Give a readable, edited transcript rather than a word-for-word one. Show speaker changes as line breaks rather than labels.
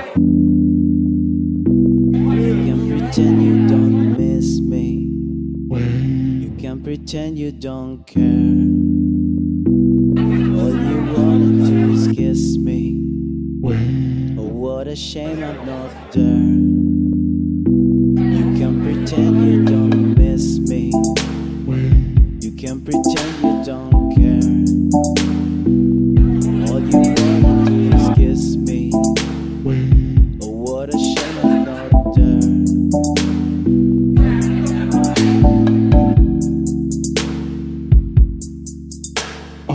You can pretend you don't miss me. You can pretend you don't care. All you wanna do is kiss me. Oh, what a shame I'm not there.